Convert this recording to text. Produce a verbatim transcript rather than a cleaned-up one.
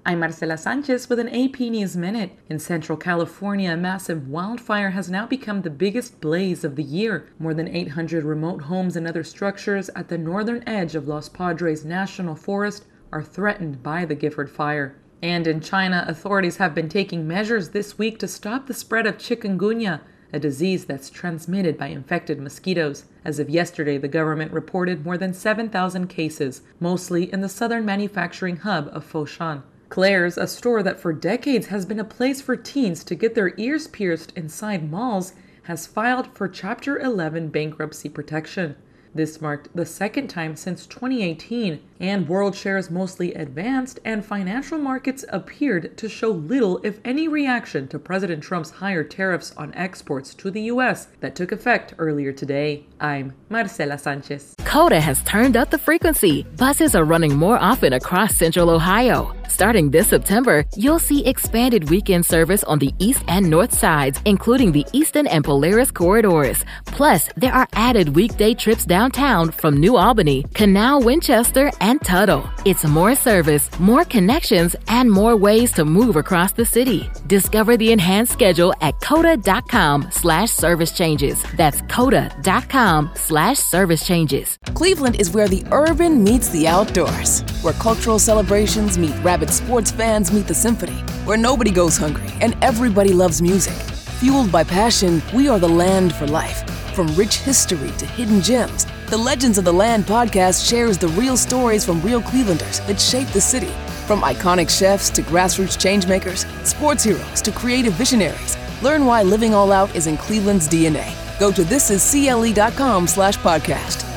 I'm Marcela Sanchez with an A P News Minute. In Central California, a massive wildfire has now become the biggest blaze of the year. More than eight hundred remote homes and other structures at the northern edge of Los Padres National Forest are threatened by the Gifford Fire. And in China, authorities have been taking measures this week to stop the spread of chikungunya, a disease that's transmitted by infected mosquitoes. As of yesterday, the government reported more than seven thousand cases, mostly in the southern manufacturing hub of Foshan. Claire's, a store that for decades has been a place for teens to get their ears pierced inside malls, has filed for Chapter eleven bankruptcy protection. This marked the second time since twenty eighteen, and world shares mostly advanced, and financial markets appeared to show little, if any, reaction to President Trump's higher tariffs on exports to the U S that took effect earlier today. I'm Marcela Sanchez. Coda has turned up the frequency. Buses are running more often across Central Ohio. Starting this September, you'll see expanded weekend service on the east and north sides, including the Eastern and Polaris corridors. Plus, there are added weekday trips downtown from New Albany, Canal, Winchester, and Tuttle. It's more service, more connections, and more ways to move across the city. Discover the enhanced schedule at coda.com slash service changes. That's coda.com slash service changes. Cleveland is where the urban meets the outdoors, where cultural celebrations meet rabid sports fans meet the symphony, where nobody goes hungry and everybody loves music. Fueled by passion, we are the land for life. From rich history to hidden gems, the Legends of the Land podcast shares the real stories from real Clevelanders that shape the city. From iconic chefs to grassroots changemakers, sports heroes to creative visionaries, learn why living all out is in Cleveland's D N A. Go to thisiscle.com slash podcast.